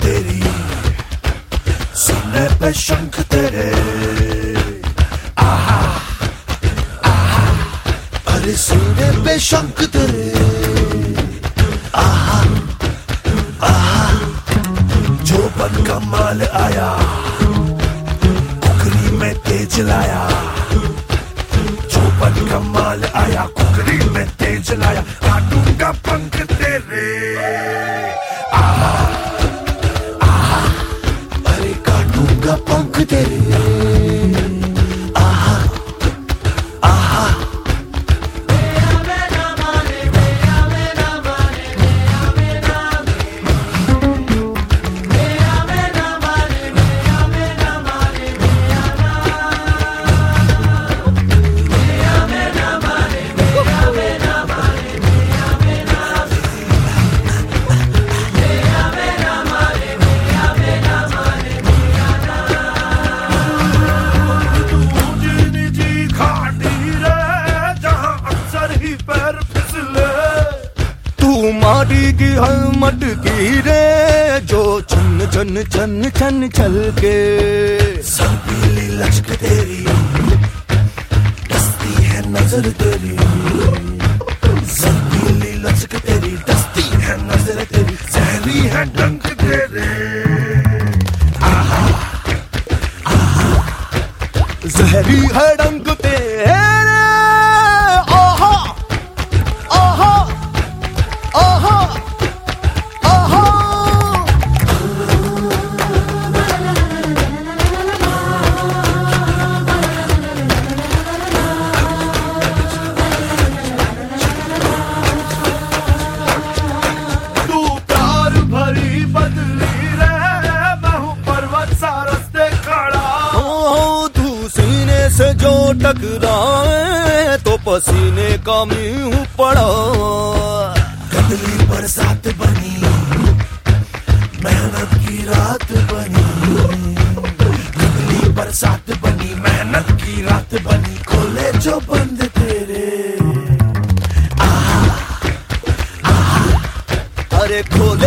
तेरी, सीने पे शंख तेरे, आहा आहा, अरे सीने पे शंख तेरे, आहा आहा, जो बन का माल आया, कुकरी में तेज लाया, जो बन का माल आया, कुकरी में तेज लाया, काटूंगा पंख तेरे, आहा आहा, अरे काटूंगा पंख तेरे, आहा आहा। माटी की हर मटकी रे, जो छन छन छन छन छल के, सरपीली लचक तेरी, डसती है नजर तेरी, सरपीली लचक तेरी, डसती है नजर तेरी, जहरी है डंक तेरे, आहा आहा, जहरी है डंक तेरे, आहा आहा आहा आहा। तू प्यार भरी बदली रे, मैं हूँ पर्वत सा रस्ते खड़ा, तू सीने से जो टकराए तो पसीने का मुंह पड़ा, कदली बरसात बनी, मेहनत की रात बनी, कदली बरसात बनी, मेहनत की रात बनी, खोले जो बंद तेरे, आहा आहा, अरे खोले